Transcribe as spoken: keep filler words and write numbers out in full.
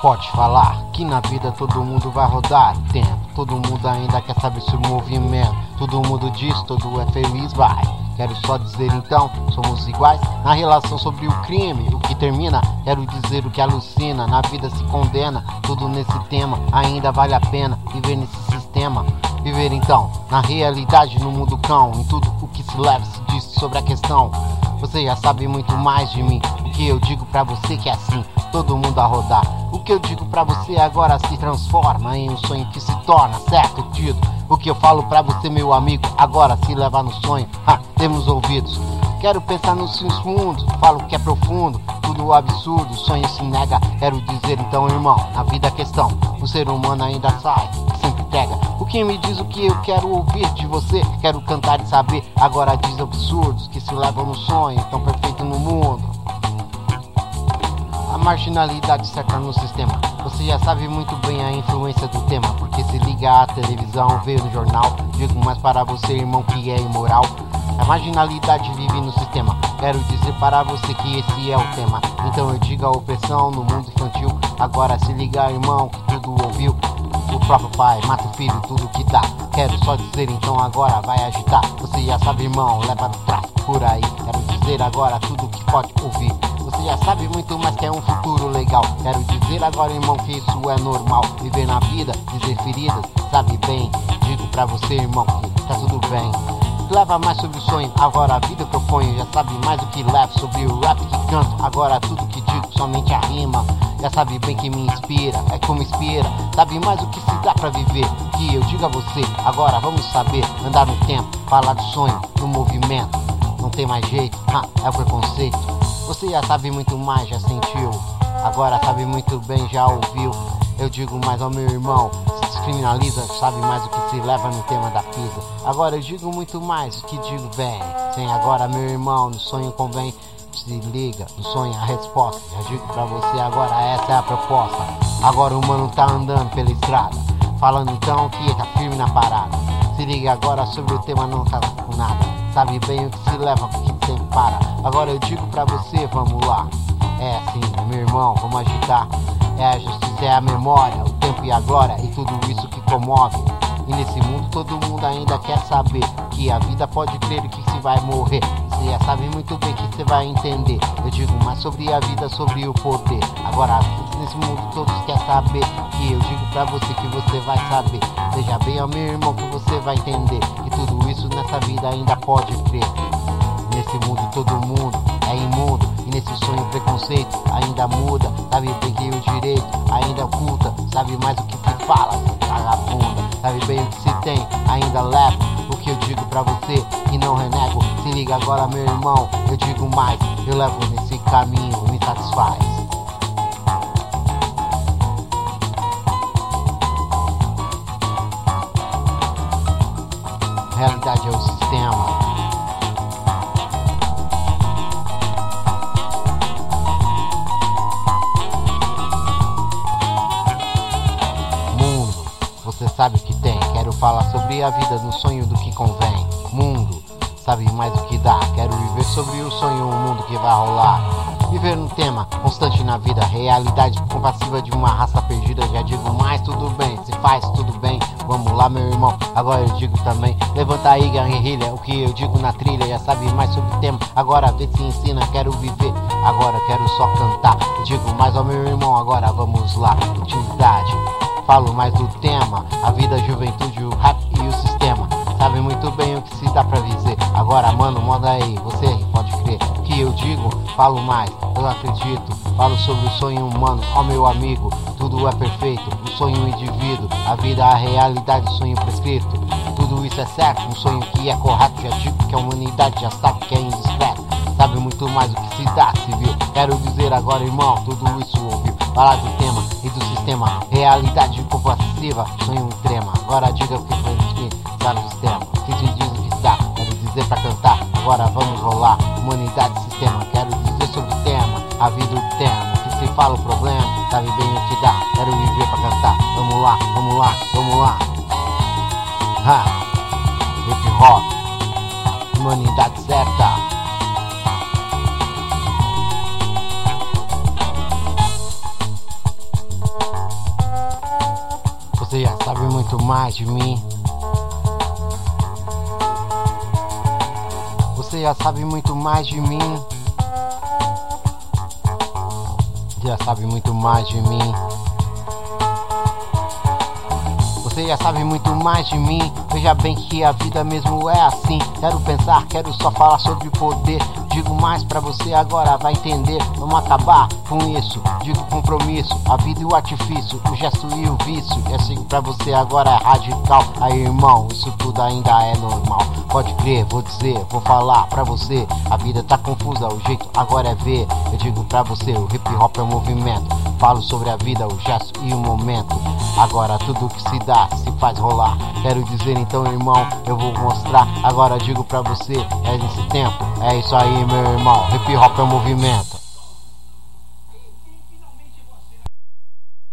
pode falar que na vida todo mundo vai rodar tempo. Todo mundo ainda quer saber sobre o movimento. Todo mundo diz, todo é feliz, vai. Quero só dizer então, somos iguais na relação sobre o crime. O que termina, quero dizer o que alucina. Na vida se condena, tudo nesse tema. Ainda vale a pena viver nesse sistema. Viver então, na realidade, no mundo cão. Em tudo o que se leva, se diz sobre a questão. Você já sabe muito mais de mim. O que eu digo pra você que é assim, todo mundo a rodar. O que eu digo pra você agora se transforma em um sonho que se torna certo tido. O que eu falo pra você, meu amigo, agora se leva no sonho. Ha, temos ouvidos. Quero pensar nos seus fundos, falo que é profundo, tudo absurdo, o sonho se nega. Quero dizer então, irmão, na vida a questão, o ser humano ainda sai, sempre pega. O que me diz o que eu quero ouvir de você, quero cantar e saber. Agora diz absurdos que se levam no sonho, tão perfeito no mundo. A marginalidade cerca no sistema. Você já sabe muito bem a influência do tema, porque se liga à televisão, vê no jornal. Digo mais para você, irmão, que é imoral. A marginalidade vive no sistema. Quero dizer para você que esse é o tema. Então eu digo a opressão no mundo infantil. Agora se liga, irmão, que tudo ouviu. O próprio pai mata o filho, tudo que dá. Quero só dizer então agora, vai agitar. Você já sabe, irmão, leva no tráfico por aí. Quero dizer agora tudo que pode ouvir. Você já sabe muito mais que é um futuro legal. Quero dizer agora, irmão, que isso é normal. Viver na vida, dizer feridas, sabe bem. Digo pra você, irmão, que tá tudo bem. Leva mais sobre o sonho, agora a vida eu proponho. Já sabe mais do que levo sobre o rap que canto. Agora tudo que digo, somente a rima. Já sabe bem que me inspira, é como inspira. Sabe mais o que se dá pra viver. Que eu digo a você, agora vamos saber. Andar no tempo, falar do sonho, do movimento. Não tem mais jeito, ha, é o preconceito. Você já sabe muito mais, já sentiu. Agora sabe muito bem, já ouviu. Eu digo mais ao meu irmão, se descriminaliza, sabe mais o que se leva no tema da pisa. Agora eu digo muito mais, o que digo bem. Sem agora, meu irmão, no sonho convém. Se liga, no sonho a resposta. Já digo pra você agora, essa é a proposta. Agora o mano tá andando pela estrada, falando então que tá firme na parada. Se liga agora sobre o tema, não tá com nada. Sabe bem o que se leva, o que sempre para. Agora eu digo pra você, vamos lá. É assim, meu irmão, vamos agitar. É a justiça, é a memória, o tempo e a glória e tudo isso que comove. E nesse mundo todo mundo ainda quer saber que a vida pode crer que se vai morrer. Você já sabe muito bem que você vai entender. Eu digo mais sobre a vida, sobre o poder. Agora nesse mundo todos querem saber. Que eu digo pra você que você vai saber. Seja bem ao meu irmão que você vai entender. Que tudo isso nessa vida ainda pode crer. Nesse mundo todo mundo é imundo. E nesse sonho o preconceito ainda muda. Sabe bem que o direito ainda oculta. Sabe mais o que se fala, vagabunda. Sabe bem o que se tem, ainda leva. O que eu digo pra você e não renego. Se liga agora, meu irmão, eu digo mais. Eu levo nesse caminho, me satisfaz. Realidade é o sistema. Você sabe o que tem, quero falar sobre a vida no sonho do que convém. Mundo, sabe mais o que dá, quero viver sobre o sonho, o mundo que vai rolar. Viver um tema constante na vida, realidade compassiva de uma raça perdida. Já digo mais, tudo bem, se faz tudo bem. Vamos lá, meu irmão, agora eu digo também. Levanta aí, guerrilha, o que eu digo na trilha. Já sabe mais sobre o tema, agora vê se ensina. Quero viver, agora quero só cantar. Eu digo mais ao meu irmão, agora vamos lá. Utilidade, falo mais do tema, a vida, a juventude, o rap e o sistema. Sabe muito bem o que se dá pra dizer. Agora, mano, moda aí, você pode crer. Que eu digo, falo mais, eu acredito. Falo sobre o sonho humano, ó meu amigo. Tudo é perfeito, o sonho indivíduo. A vida, a realidade, o sonho prescrito. Tudo isso é certo, um sonho que é correto. Já digo que a humanidade já sabe que é indiscreto. Sabe muito mais o que se dá, se viu. Quero dizer agora, irmão, tudo isso ouviu. Falar do tema e do sistema, realidade compassiva, sonho trema. Agora diga o que foi está no sistema, que te diz o que se dá. Quero dizer pra cantar, agora vamos rolar. Humanidade, sistema, quero dizer sobre o tema, a vida, o tema, o que se fala, o problema, sabe bem o que dá. Quero viver pra cantar, vamos lá, vamos lá, vamos lá. Ha, hip hop, humanidade certa. mais de mim. Você já sabe muito mais de mim. Já sabe muito mais de mim. Você já sabe muito mais de mim. Veja bem que a vida mesmo é assim. Quero pensar, quero só falar sobre poder. Digo mais pra você agora, vai entender. Vamos acabar com isso, digo compromisso. A vida e o artifício, o gesto e o vício. Eu sigo pra você agora, é radical. Aí irmão, isso tudo ainda é normal. Pode crer, vou dizer, vou falar pra você. A vida tá confusa, o jeito agora é ver. Eu digo pra você, o hip hop é um movimento. Falo sobre a vida, o gesto e o momento. Agora tudo que se dá, se faz rolar. Quero dizer então irmão, eu vou mostrar. Agora digo pra você, é nesse tempo. É isso aí meu irmão, hip hop é um movimento.